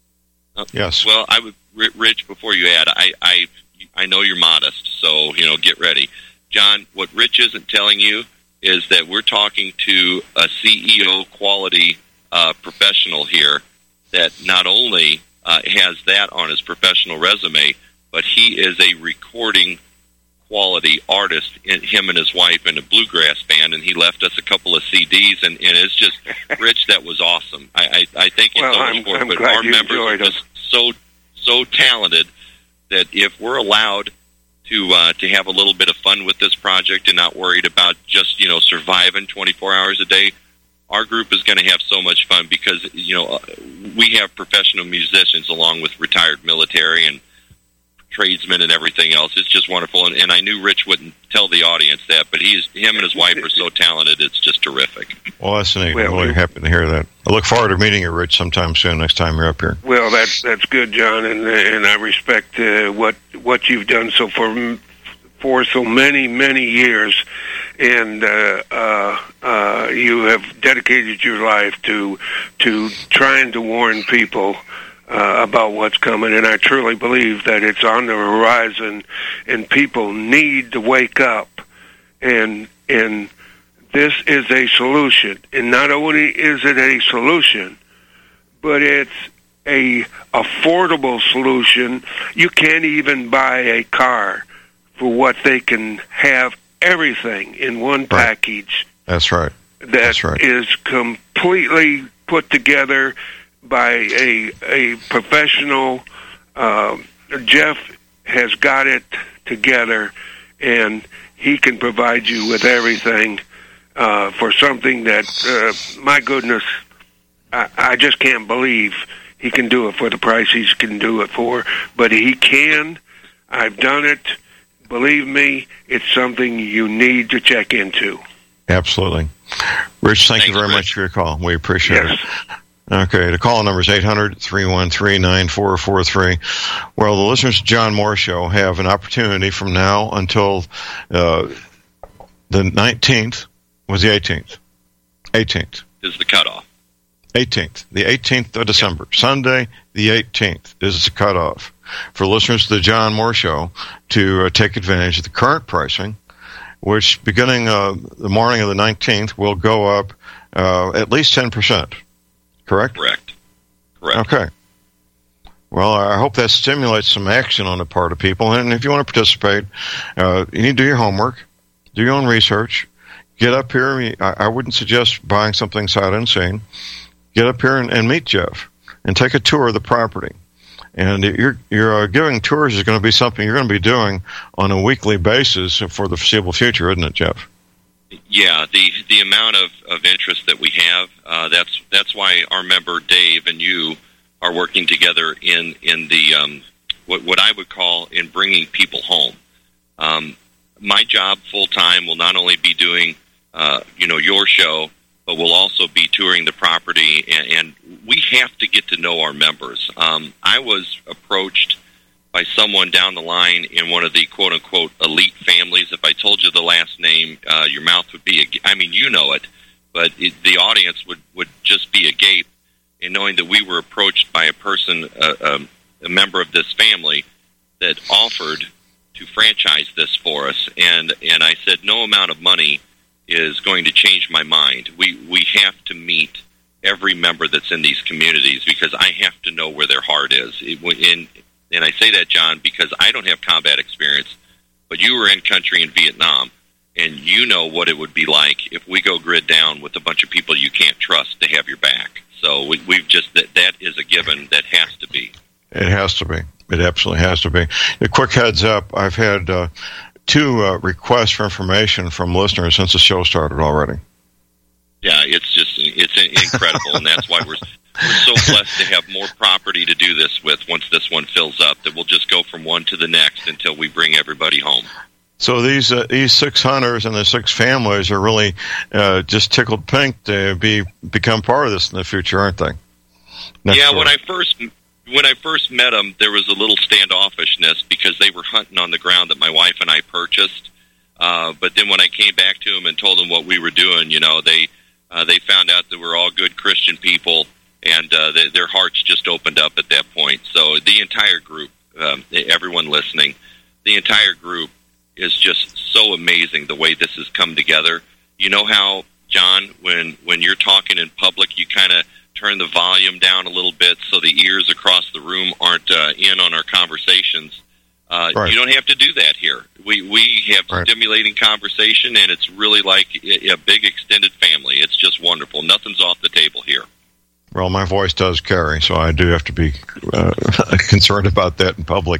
B: yes.
C: Well, I would, Rich. Before you add, I know you're modest, so get ready, John. What Rich isn't telling you is that we're talking to a CEO quality professional here that not only has that on his professional resume, but he is a recording quality artist, him and his wife, in a bluegrass band, and he left us a couple of CDs, and it's just, Rich, that was awesome. I think it's almost for it, but our members are just so talented that if we're allowed to have a little bit of fun with this project and not worried about just surviving 24 hours a day, our group is going to have so much fun because we have professional musicians along with retired military and tradesmen and everything else. It's just wonderful, and I knew Rich wouldn't tell the audience that, but him and his wife are so talented. It's just terrific.
B: Well, that's neat. I'm really happy to hear that. I look forward to meeting you, Rich, sometime soon. Next time you're up here.
J: Well, that's good, John, and I respect what you've done for so many years, and you have dedicated your life to trying to warn people about what's coming, and I truly believe that it's on the horizon, and people need to wake up, and this is a solution. And not only is it a solution, but it's a affordable solution. You can't even buy a car for what they can have everything in one package.
B: That's right.
J: That's right. Is completely put together by a professional. Jeff has got it together, and he can provide you with everything for something that, my goodness, I just can't believe he can do it for the price he can do it for. But he can. I've done it. Believe me, it's something you need to check into.
B: Absolutely. Rich, thank you very much for your call. We appreciate it. Okay, the call number is 800-313-9443. Well, the listeners to John Moore Show have an opportunity from now until the 19th. Was the 18th? 18th.
C: Is the cutoff.
B: 18th. The 18th of December. Yep. Sunday, the 18th is the cutoff for listeners to the John Moore Show to take advantage of the current pricing, which beginning the morning of the 19th will go up at least 10%. Correct?
C: Correct.
B: Okay. Well, I hope that stimulates some action on the part of people. And if you want to participate, you need to do your homework, do your own research, get up here. I wouldn't suggest buying something sight unseen. Get up here and meet Jeff and take a tour of the property. And you're giving tours is going to be something you're going to be doing on a weekly basis for the foreseeable future, isn't it, Jeff?
C: Yeah, the amount of interest that we have, that's why our member Dave and you are working together in the what I would call in bringing people home. My job full time will not only be doing your show, but we'll also be touring the property, and we have to get to know our members. I was approached by someone down the line in one of the quote-unquote elite families. If I told you the last name, your mouth would be, you know it, but the audience would just be agape in knowing that we were approached by a person, a member of this family, that offered to franchise this for us. And I said, no amount of money is going to change my mind. We have to meet every member that's in these communities because I have to know where their heart is. And I say that, John, because I don't have combat experience, but you were in country in Vietnam, and you know what it would be like if we go grid down with a bunch of people you can't trust to have your back. So we've just, that is a given. That has to be.
B: It has to be. It absolutely has to be. A quick heads up, I've had two requests for information from listeners since the show started already.
C: Yeah, it's incredible, and that's why we're so blessed to have more property to do this with once this one fills up, that we'll just go from one to the next until we bring everybody home. So these 6 hunters and the 6 families are really just tickled pink to become part of this in the future, aren't they? When I first met them, there was a little standoffishness because they were hunting on the ground that my wife and I purchased. But then when I came back to them and told them what we were doing, they found out that we're all good Christian people, and their hearts just opened up at that point. So the entire group, everyone listening, the entire group is just so amazing the way this has come together. You know how, John, when you're talking in public, you kind of turn the volume down a little bit so the ears across the room aren't in on our conversations. Right. You don't have to do that here. We have stimulating conversation, and it's really like a big extended family. It's just wonderful. Nothing's off the table here.
B: Well, my voice does carry, so I do have to be concerned about that in public.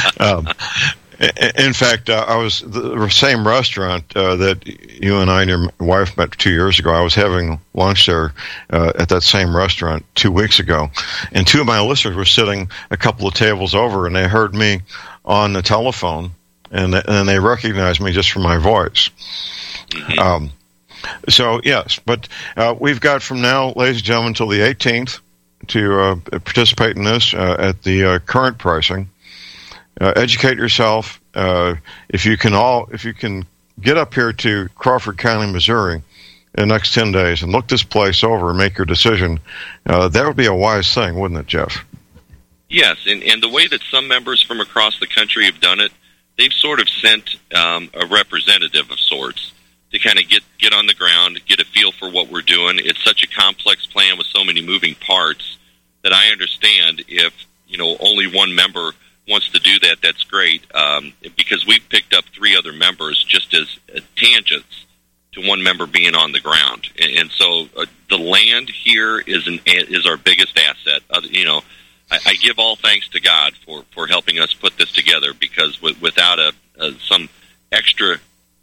B: In fact, I was the same restaurant that you and I and your wife met 2 years ago. I was having lunch there at that same restaurant 2 weeks ago, and 2 of my listeners were sitting a couple of tables over, and they heard me on the telephone, and they recognized me just from my voice. Mm-hmm. So, yes, but we've got from now, ladies and gentlemen, until the 18th to participate in this at the current pricing. Educate yourself. If you can get up here to Crawford County, Missouri, in the next 10 days and look this place over and make your decision, that would be a wise thing, wouldn't it, Jeff?
C: Yes, and the way that some members from across the country have done it, they've sort of sent a representative of sorts to kind of get on the ground, get a feel for what we're doing. It's such a complex plan with so many moving parts that I understand if only one member wants to do that, that's great, because we've picked up 3 other members just as tangents to one member being on the ground. And so the land here is our biggest asset. I give all thanks to God for helping us put this together, because without some extra,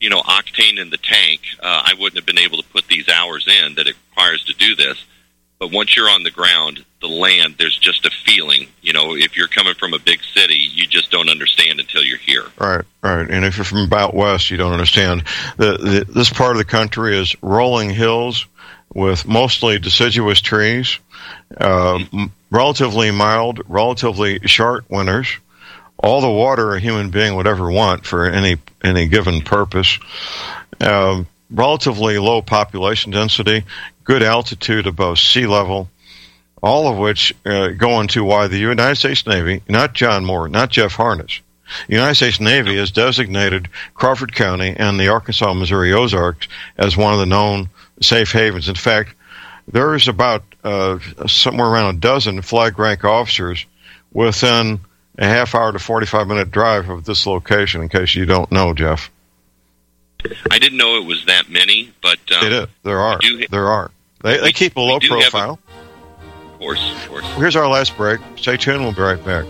C: octane in the tank, I wouldn't have been able to put these hours in that it requires to do this. But once you're on the ground, the land, there's just a feeling. If you're coming from a big city, you just don't understand until you're here.
B: Right. And if you're from out west, you don't understand. This part of the country is rolling hills with mostly deciduous trees, relatively mild, relatively short winters, all the water a human being would ever want for any given purpose, relatively low population density, good altitude above sea level, all of which go into why the United States Navy, not John Moore, not Jeff Harness, the United States Navy has designated Crawford County and the Arkansas, Missouri Ozarks as one of the known safe havens. In fact, there's about somewhere around a dozen flag rank officers within a half-hour to 45-minute drive of this location, in case you don't know, Jeff.
C: I didn't know it was that many, but...
B: There are. They keep a low profile.
C: Of course.
B: Here's our last break. Stay tuned. We'll be right back.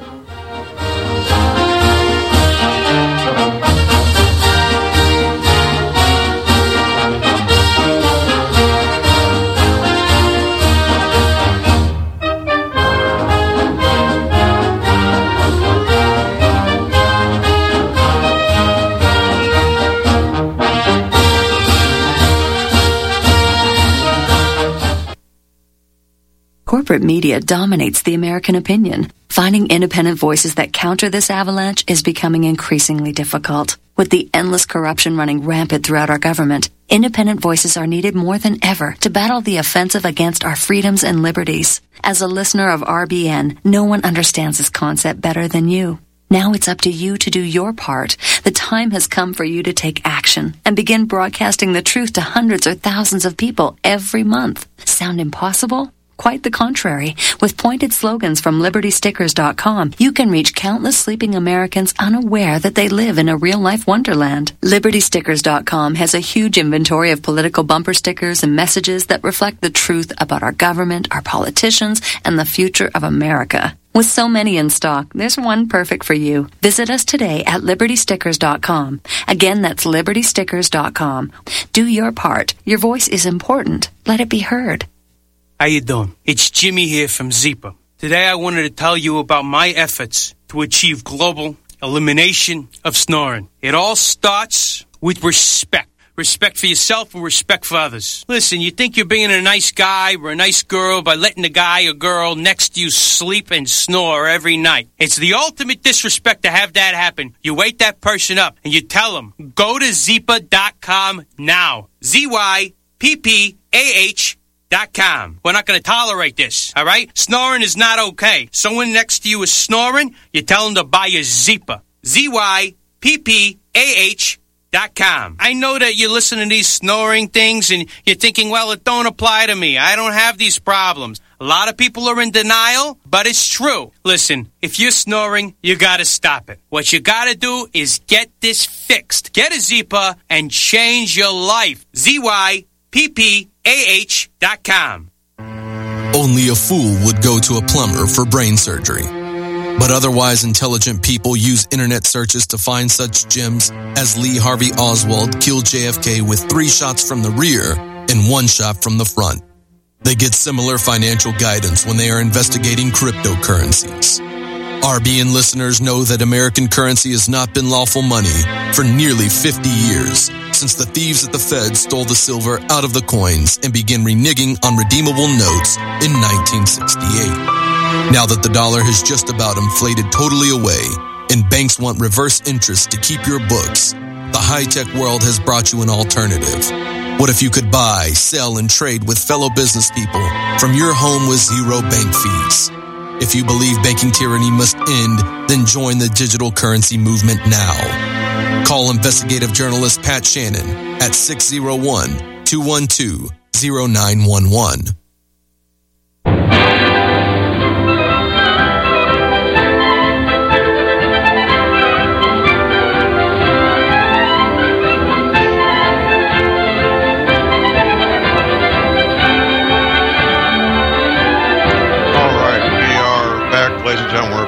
K: Corporate media dominates the American opinion. Finding independent voices that counter this avalanche is becoming increasingly difficult. With the endless corruption running rampant throughout our government, independent voices are needed more than ever to battle the offensive against our freedoms and liberties. As a listener of RBN, no one understands this concept better than you. Now it's up to you to do your part. The time has come for you to take action and begin broadcasting the truth to hundreds or thousands of people every month. Sound impossible? Quite the contrary. With pointed slogans from LibertyStickers.com, you can reach countless sleeping Americans unaware that they live in a real-life wonderland. LibertyStickers.com has a huge inventory of political bumper stickers and messages that reflect the truth about our government, our politicians, and the future of America. With so many in stock, there's one perfect for you. Visit us today at LibertyStickers.com. Again, that's LibertyStickers.com. Do your part. Your voice is important. Let it be heard.
L: How you doing? It's Jimmy here from Zipa. Today I wanted to tell you about my efforts to achieve global elimination of snoring. It all starts with respect. Respect for yourself and respect for others. Listen, you think you're being a nice guy or a nice girl by letting the guy or girl next to you sleep and snore every night. It's the ultimate disrespect to have that happen. You wake that person up and you tell them, go to Zipa.com now. ZYPPAH.com. We're not going to tolerate this, all right? Snoring is not okay. Someone next to you is snoring, you tell them to buy a Zipa. ZYPPAH.com. I know that you're listening to these snoring things and you're thinking, well, it don't apply to me. I don't have these problems. A lot of people are in denial, but it's true. Listen, if you're snoring, you got to stop it. What you got to do is get this fixed. Get a Zipa and change your life. ZYPPAH.com.
M: Only a fool would go to a plumber for brain surgery. But otherwise intelligent people use internet searches to find such gems as Lee Harvey Oswald killed JFK with 3 shots from the rear and 1 shot from the front. They get similar financial guidance when they are investigating cryptocurrencies. RBN listeners know that American currency has not been lawful money for nearly 50 years, since the thieves at the Fed stole the silver out of the coins and began reneging on redeemable notes in 1968. Now that the dollar has just about inflated totally away and banks want reverse interest to keep your books, the high-tech world has brought you an alternative. What if you could buy, sell, and trade with fellow business people from your home with zero bank fees? If you believe banking tyranny must end, then join the digital currency movement now. Call investigative journalist Pat Shannon at 601-212-0911.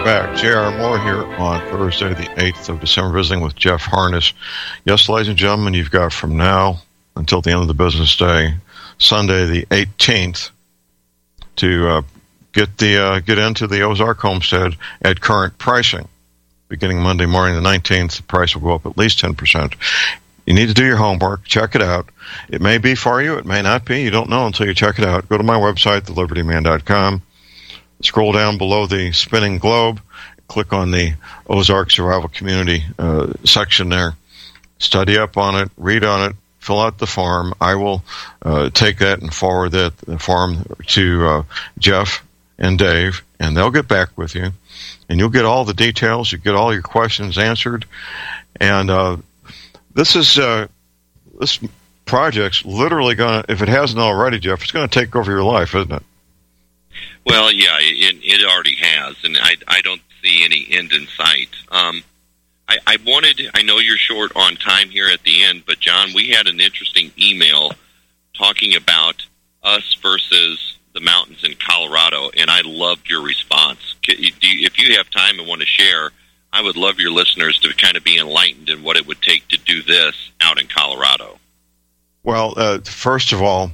B: we're back. J.R. Moore here on Thursday, the 8th of December, visiting with Jeff Harness. Yes, ladies and gentlemen, you've got from now until the end of the business day, Sunday the 18th, to get into the Ozark homestead at current pricing. Beginning Monday morning, the 19th, the price will go up at least 10%. You need to do your homework. Check it out. It may be for you. It may not be. You don't know until you check it out. Go to my website, thelibertyman.com. Scroll down below the spinning globe. Click on the Ozark Survival Community section there. Study up on it. Read on it. Fill out the form. I will take that and forward the form to Jeff and Dave, and they'll get back with you. And you'll get all the details. You get all your questions answered. And this project's literally going to, if it hasn't already, Jeff, it's going to take over your life, isn't it?
C: Well, yeah, it already has, and I don't see any end in sight. I know you're short on time here at the end, but John, we had an interesting email talking about us versus the mountains in Colorado, and I loved your response. If you have time and want to share, I would love your listeners to kind of be enlightened in what it would take to do this out in Colorado. Well,
B: first of all,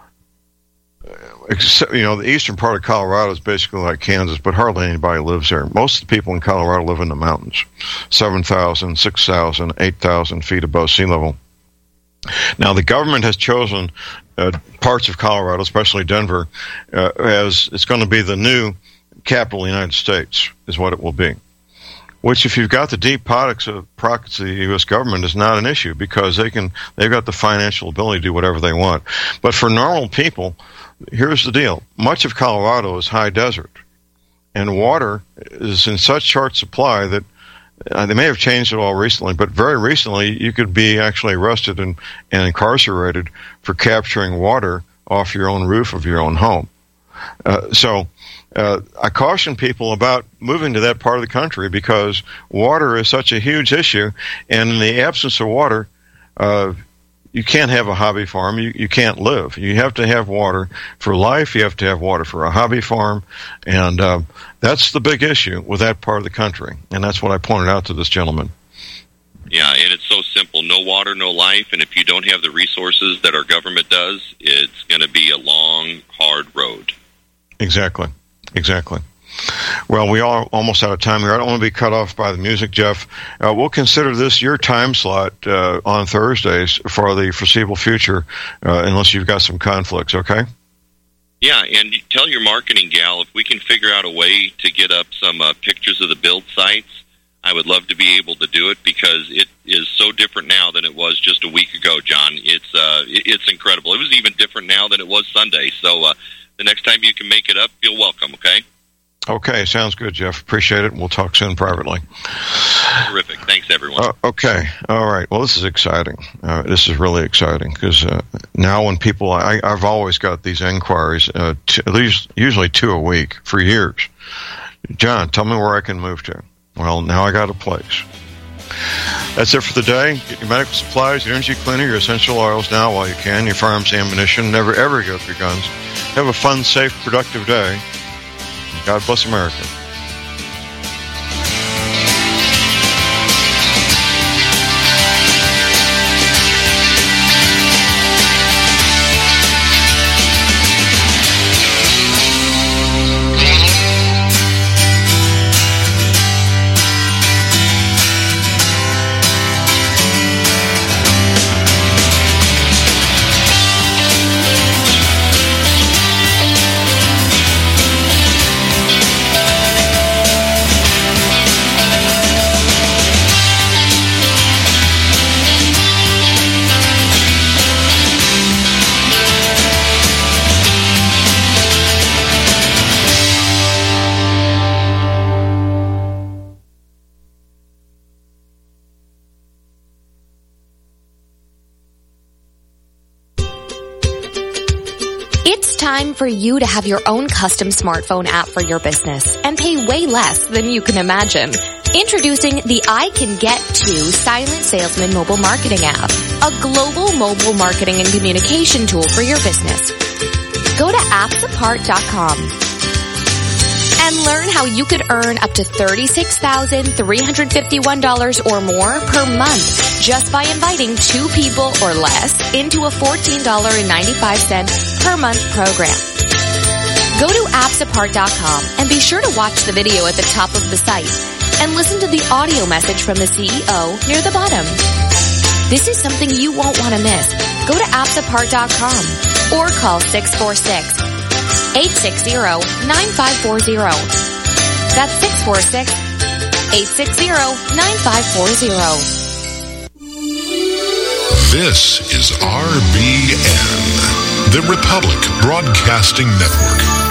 B: the eastern part of Colorado is basically like Kansas, but hardly anybody lives there. Most of the people in Colorado live in the mountains, 7,000, 6,000, 8,000 feet above sea level. Now, the government has chosen parts of Colorado, especially Denver, as it's going to be the new capital of the United States, is what it will be. Which, if you've got the deep pockets of the U.S. government, is not an issue because they've got the financial ability to do whatever they want. But for normal people, here's the deal. Much of Colorado is high desert, and water is in such short supply that they may have changed it all recently, but very recently you could be actually arrested and incarcerated for capturing water off your own roof of your own home. I caution people about moving to that part of the country because water is such a huge issue, and in the absence of water, you can't have a hobby farm. You can't live. You have to have water for life. You have to have water for a hobby farm, and that's the big issue with that part of the country, and that's what I pointed out to this gentleman.
C: Yeah, and it's so simple. No water, no life, and if you don't have the resources that our government does, it's going to be a long, hard road. Exactly.
B: Well, we are almost out of time here. I don't want to be cut off by the music, Jeff. We'll consider this your time slot on Thursdays for the foreseeable future, unless you've got some conflicts, okay?
C: Yeah, and tell your marketing gal if we can figure out a way to get up some pictures of the build sites. I would love to be able to do it because it is so different now than it was just a week ago, John. It's incredible. It was even different now than it was Sunday. So the next time you can make it up, feel welcome, okay?
B: Okay, sounds good, Jeff. Appreciate it, and we'll talk soon privately.
C: Terrific. Thanks, everyone.
B: Okay. All right. Well, this is exciting. This is really exciting because now when people, I've always got these inquiries, at least usually 2 a week for years. John, tell me where I can move to. Well, now I got a place. That's it for the day. Get your medical supplies, your energy cleaner, your essential oils now while you can, your firearms ammunition. Never, ever give up your guns. Have a fun, safe, productive day. God bless America.
N: Time for you to have your own custom smartphone app for your business and pay way less than you can imagine. Introducing the I Can Get To Silent Salesman Mobile Marketing app, a global mobile marketing and communication tool for your business. Go to appsapart.com and learn how you could earn up to $36,351 or more per month just by inviting 2 people or less into a $14.95 per month program. Go to appsapart.com and be sure to watch the video at the top of the site and listen to the audio message from the CEO near the bottom. This is something you won't want to miss. Go to appsapart.com or call 646-860-9540. That's 646-860-9540.
O: This is RBN, the Republic Broadcasting Network.